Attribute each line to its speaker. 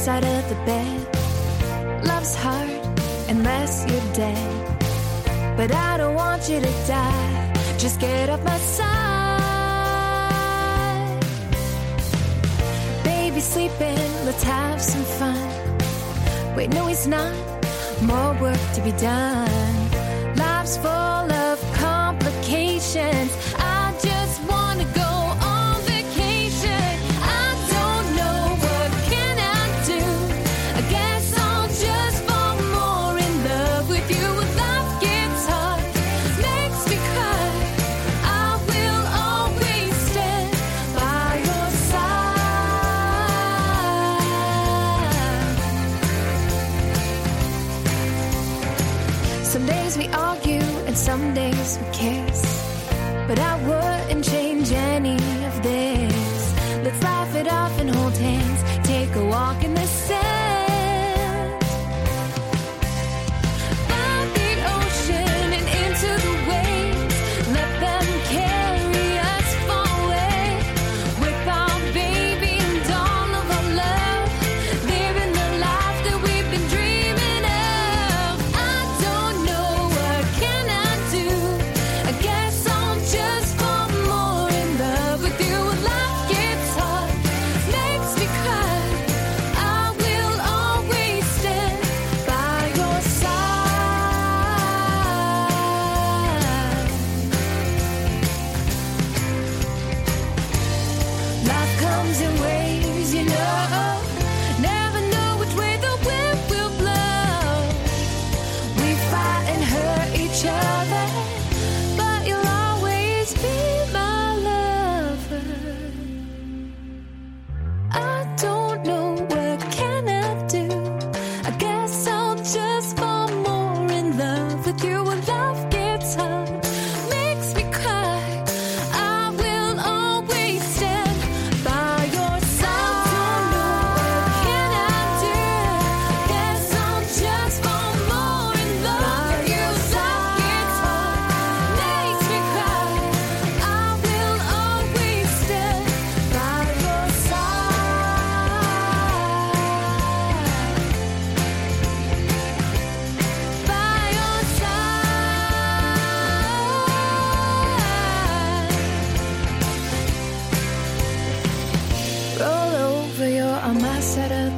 Speaker 1: side of the bed. Love's hard unless you're dead. But I don't want you to die. Just get off my side. Baby sleeping, let's have some fun. Wait, no he's not. More work to be done. Life's full of complications. I just wanna go on vacation. I don't know what can I do. I guess I'll just fall more in love with you. Life gets hard, makes me cry. I will always stand by your side. Some days we argue and some days we kiss, but I wouldn't change any of this. Let's laugh it off and hold hands. Take a walk in the sand. By the ocean and into the waves. Let them carry us far away. With our baby and all of our love. Living the life that we've been dreaming of. I don't know what can I do. I guess I'll just fall more in love with you. Life gets hard, makes me cry. I will always stand by your side. Life comes in waves, you know. Never know which way the wind will blow. We fight and hurt each other, but you'll always be my lover. I don't know what can I do. I guess I'll just fall more in love with you. When love gets hard, makes me cry. I will always stand by your side. I don't know what can I do. Guess I'll just fall more in love with you. Love gets hard, makes me cry. I will always stand by your side. By your side. Roll over, you're on my side of